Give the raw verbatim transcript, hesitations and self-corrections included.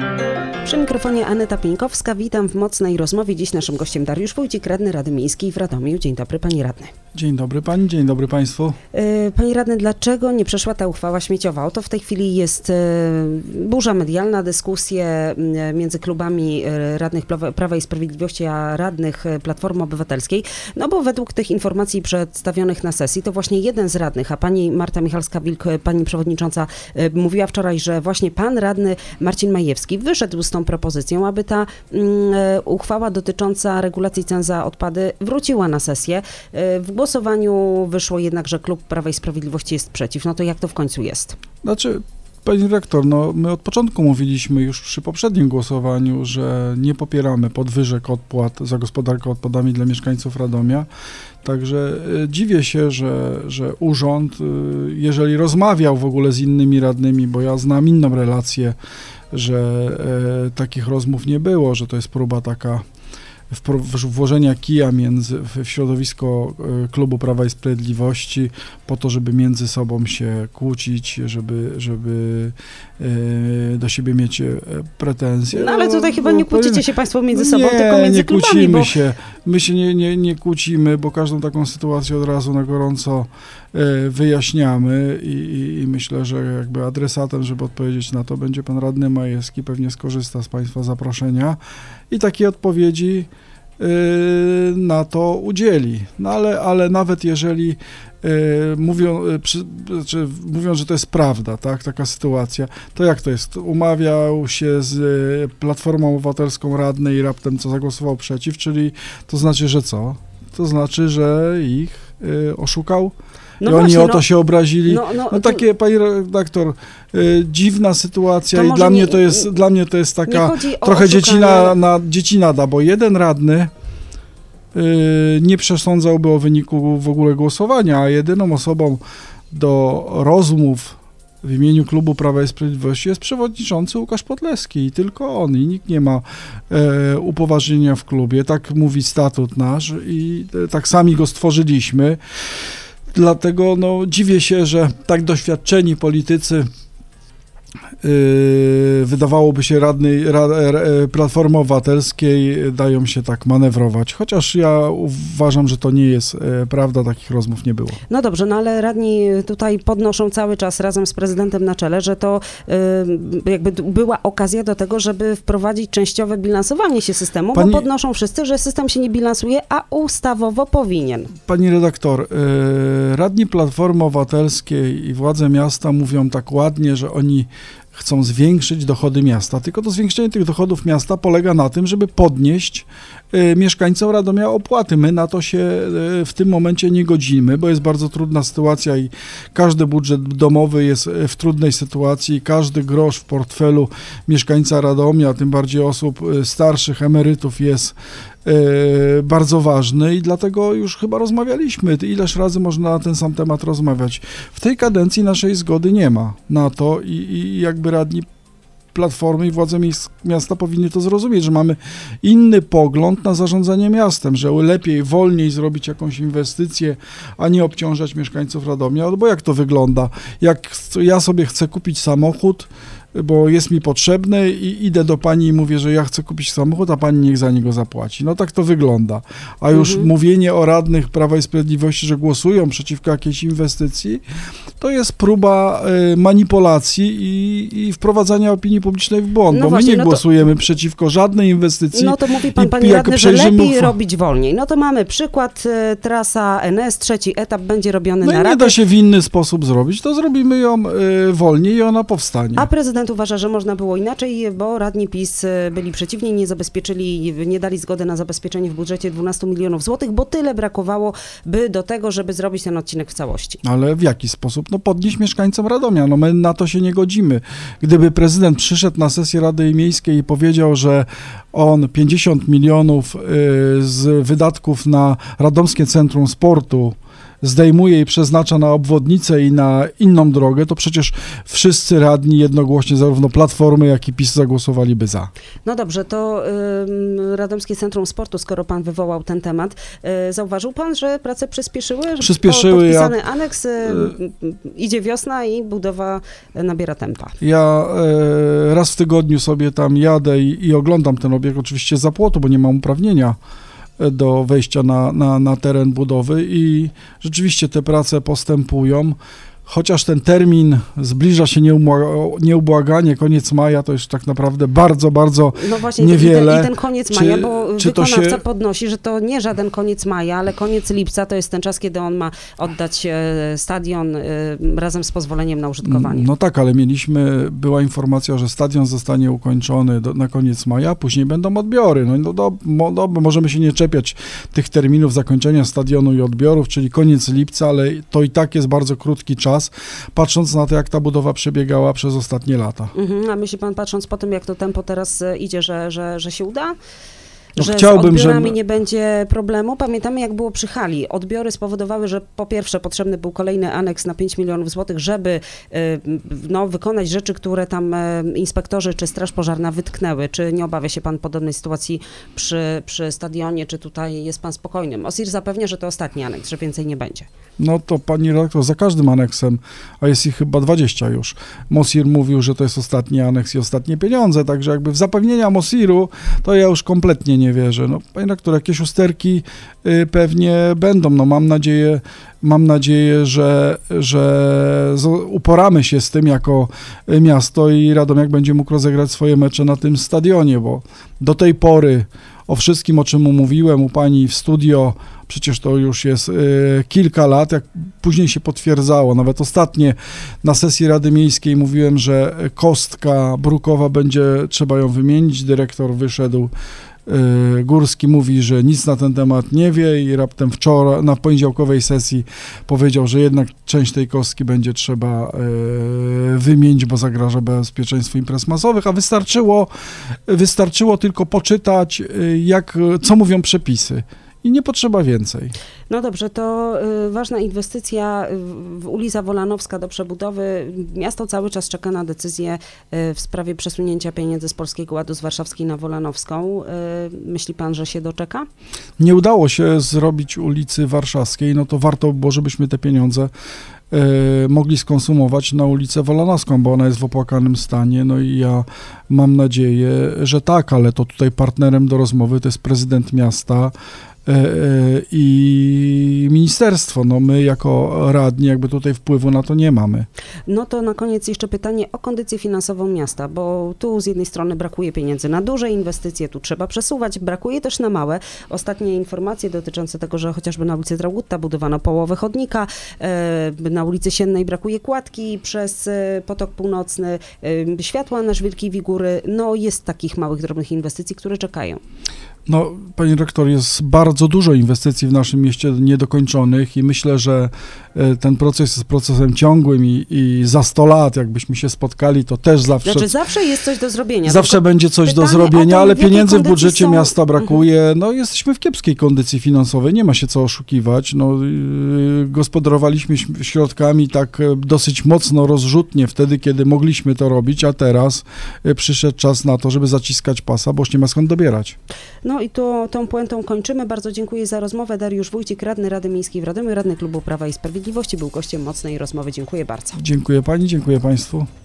Przy mikrofonie Aneta Pieńkowska. Witam w mocnej rozmowie. Dziś naszym gościem Dariusz Wójcik, radny Rady Miejskiej w Radomiu. Dzień dobry, panie radny. Dzień dobry pani, dzień dobry państwu. Yy, panie radny, dlaczego nie przeszła ta uchwała śmieciowa? Oto w tej chwili jest yy, burza medialna, dyskusje yy, między klubami yy, radnych Prawa i Sprawiedliwości, a radnych yy, Platformy Obywatelskiej. No bo według tych informacji przedstawionych na sesji, to właśnie jeden z radnych, a pani Marta Michalska-Wilk, yy, pani przewodnicząca, yy, mówiła wczoraj, że właśnie pan radny Marcin Majewski wyszedł z tą propozycją, aby ta yy, uchwała dotycząca regulacji cen za odpady wróciła na sesję. Yy, w głosowaniu wyszło jednak, że klub Prawa i Sprawiedliwości jest przeciw. No to jak to w końcu jest? Znaczy, pani dyrektor, no my od początku mówiliśmy już przy poprzednim głosowaniu, że nie popieramy podwyżek opłat za gospodarkę odpadami dla mieszkańców Radomia. Także y, dziwię się, że, że urząd, y, jeżeli rozmawiał w ogóle z innymi radnymi, bo ja znam inną relację, że y, takich rozmów nie było, że to jest próba taka włożenia kija między, w środowisko klubu Prawa i Sprawiedliwości po to, żeby między sobą się kłócić, żeby, żeby e, do siebie mieć pretensje. No ale tutaj no, chyba nie kłócicie się państwo między no, sobą, nie, tylko między nie klubami. kłócimy bo... się. My się nie, nie, nie kłócimy, bo każdą taką sytuację od razu na gorąco e, wyjaśniamy i, i, i myślę, że jakby adresatem, żeby odpowiedzieć na to, będzie pan radny Majewski, pewnie skorzysta z państwa zaproszenia i takiej odpowiedzi na to udzieli. No ale, ale nawet jeżeli y, mówią, y, przy, znaczy, mówią, że to jest prawda, tak, taka sytuacja, to jak to jest? Umawiał się z y, Platformą Obywatelską radny i raptem co zagłosował przeciw, czyli to znaczy, że co? To znaczy, że ich y, oszukał? No I właśnie, oni o to no, się obrazili. No, no, no takie, to, pani redaktor, y, dziwna sytuacja i dla mnie, nie, to jest, dla mnie to jest taka trochę dziecina, na, dziecina, bo jeden radny y, nie przesądzałby o wyniku w ogóle głosowania, a jedyną osobą do rozmów w imieniu klubu Prawa i Sprawiedliwości jest przewodniczący Łukasz Podleski i tylko on, i nikt nie ma e, upoważnienia w klubie. Tak mówi statut nasz i e, tak sami go stworzyliśmy. Dlatego no, dziwię się, że tak doświadczeni politycy, yy, wydawałoby się radny ra, ra, Platformy Obywatelskiej, dają się tak manewrować. Chociaż ja uważam, że to nie jest e, prawda, takich rozmów nie było. No dobrze, no ale radni tutaj podnoszą cały czas razem z prezydentem na czele, że to yy, jakby była okazja do tego, żeby wprowadzić częściowe bilansowanie się systemu, Pani... bo podnoszą wszyscy, że system się nie bilansuje, a ustawowo powinien. Pani redaktor, yy, radni Platformy Obywatelskiej i władze miasta mówią tak ładnie, że oni chcą zwiększyć dochody miasta, tylko to zwiększenie tych dochodów miasta polega na tym, żeby podnieść y, mieszkańcom Radomia opłaty. My na to się y, w tym momencie nie godzimy, bo jest bardzo trudna sytuacja i każdy budżet domowy jest w trudnej sytuacji, każdy grosz w portfelu mieszkańca Radomia, tym bardziej osób y, starszych, emerytów jest y, bardzo ważny i dlatego już chyba rozmawialiśmy. Ileż razy można na ten sam temat rozmawiać. W tej kadencji naszej zgody nie ma na to i, i jakby radni Platformy i władze miasta powinny to zrozumieć, że mamy inny pogląd na zarządzanie miastem, że lepiej, wolniej zrobić jakąś inwestycję, a nie obciążać mieszkańców Radomia, bo jak to wygląda? Jak ja sobie chcę kupić samochód, bo jest mi potrzebny i idę do pani i mówię, że ja chcę kupić samochód, a pani niech za niego zapłaci. No tak to wygląda. A już mhm. mówienie o radnych Prawa i Sprawiedliwości, że głosują przeciwko jakiejś inwestycji, to jest próba y, manipulacji i, i wprowadzania opinii publicznej w błąd, no bo właśnie, my nie no głosujemy to, przeciwko żadnej inwestycji. No to mówi pan, panie radny, że lepiej robić wolniej. No to mamy przykład, y, trasa N S, trzeci etap będzie robiony no na i nie raty. da się w inny sposób zrobić, to zrobimy ją y, wolniej i ona powstanie. A prezydent uważa, że można było inaczej, bo radni PiS byli przeciwni, nie zabezpieczyli, nie dali zgody na zabezpieczenie w budżecie dwunastu milionów złotych, bo tyle brakowało by do tego, żeby zrobić ten odcinek w całości. Ale w jaki sposób? No podnieść mieszkańcom Radomia, no my na to się nie godzimy. Gdyby prezydent przyszedł na sesję Rady Miejskiej i powiedział, że on pięćdziesiąt milionów z wydatków na Radomskie Centrum Sportu zdejmuje i przeznacza na obwodnicę i na inną drogę, to przecież wszyscy radni jednogłośnie, zarówno Platformy, jak i PiS zagłosowaliby za. No dobrze, to y, Radomskie Centrum Sportu, skoro pan wywołał ten temat, y, zauważył pan, że prace przyspieszyły? Że Przyspieszyły, po, podpisany ja- aneks, y, y, idzie wiosna i budowa nabiera tempa. Ja e, raz w tygodniu sobie tam jadę i, i oglądam ten obiekt, oczywiście za płotu, bo nie mam uprawnienia e, do wejścia na, na, na teren budowy i rzeczywiście te prace postępują. Chociaż ten termin zbliża się nieumła- nieubłaganie, koniec maja, to już tak naprawdę bardzo, bardzo No właśnie, niewiele. I ten, i ten koniec Czy- maja, bo czy to wykonawca się- podnosi, że to nie żaden koniec maja, ale koniec lipca to jest ten czas, kiedy on ma oddać e, stadion e, razem z pozwoleniem na użytkowanie. No tak, ale mieliśmy, była informacja, że stadion zostanie ukończony do, na koniec maja, a później będą odbiory. No, no, do, mo, do, możemy się nie czepiać tych terminów zakończenia stadionu i odbiorów, czyli koniec lipca, ale to i tak jest bardzo krótki czas, patrząc na to, jak ta budowa przebiegała przez ostatnie lata. Mhm, a myśli pan, patrząc po tym, jak to tempo teraz e, idzie, że, że, że się uda? No Że chciałbym, z odbiorami żeby- nie będzie problemu. Pamiętamy, jak było przy hali. Odbiory spowodowały, że po pierwsze potrzebny był kolejny aneks na pięć milionów złotych, żeby e, no, wykonać rzeczy, które tam e, inspektorzy czy Straż Pożarna wytknęły. Czy nie obawia się pan podobnej sytuacji przy, przy stadionie, czy tutaj jest pan spokojnym? OSIR zapewnia, że to ostatni aneks, że więcej nie będzie. No to pani redaktor, za każdym aneksem, a jest ich chyba dwadzieścia już, Mosir mówił, że to jest ostatni aneks i ostatnie pieniądze, także jakby w zapewnienia Mosiru to ja już kompletnie nie wierzę. No, pani redaktor, jakieś usterki y, pewnie będą, no mam nadzieję, mam nadzieję, że, że z- uporamy się z tym jako y, miasto i Radomiak będzie mógł rozegrać swoje mecze na tym stadionie, bo do tej pory o wszystkim, o czym mówiłem u pani w studio, przecież to już jest y, kilka lat, jak później się potwierdzało. Nawet ostatnie na sesji Rady Miejskiej mówiłem, że kostka brukowa będzie, trzeba ją wymienić. Dyrektor wyszedł, y, Górski mówi, że nic na ten temat nie wie i raptem wczoraj, na poniedziałkowej sesji powiedział, że jednak część tej kostki będzie trzeba y, wymienić, bo zagraża bezpieczeństwu imprez masowych, a wystarczyło, wystarczyło tylko poczytać, y, jak, co mówią przepisy. I nie potrzeba więcej. No dobrze, to y, ważna inwestycja y, w ulica Wolanowska do przebudowy. Miasto cały czas czeka na decyzję y, w sprawie przesunięcia pieniędzy z Polskiego Ładu z Warszawskiej na Wolanowską. Y, myśli pan, że się doczeka? Nie udało się zrobić ulicy Warszawskiej, no to warto było, żebyśmy te pieniądze e, mogli skonsumować na ulicę Wolanowską, bo ona jest w opłakanym stanie, no i ja mam nadzieję, że tak, ale to tutaj partnerem do rozmowy to jest prezydent miasta e, e, i ministerstwo. No my jako radni jakby tutaj wpływu na to nie mamy. No to na koniec jeszcze pytanie o kondycję finansową miasta, bo tu z jednej strony brakuje pieniędzy na duże inwestycje, tu trzeba przesuwać, brakuje też na małe. Ostatnie informacje dotyczące tego, że chociażby na ulicy Draugutta budowano połowę chodnika, e, na ulicy Siennej brakuje kładki przez e, Potok Północny, e, światła na Żwirki Wigury, no jest takich małych, drobnych inwestycji, które czekają. No, panie rektor, jest bardzo dużo inwestycji w naszym mieście niedokończonych i myślę, że e, ten proces jest procesem ciągłym i, i za sto lat, jakbyśmy się spotkali, to też zawsze, Znaczy zawsze jest coś do zrobienia. zawsze tylko będzie coś do pytanie o zrobienia, to, ale w jakiej pieniędzy w kondycji budżecie są- miasta brakuje. No, jesteśmy w kiepskiej kondycji finansowej, nie ma się co oszukiwać. No, yy, gospodarowaliśmy ś- środkami tak e, dosyć mocno rozrzutnie wtedy, kiedy mogliśmy to robić, a teraz e, przyszedł czas na to, żeby zaciskać pasa, bo już nie ma skąd dobierać. No i tu tą puentą kończymy. Bardzo dziękuję za rozmowę. Dariusz Wójcik, radny Rady Miejskiej w Radomiu, radny Klubu Prawa i Sprawiedliwości, był gościem mocnej rozmowy. Dziękuję bardzo. Dziękuję pani, dziękuję państwu.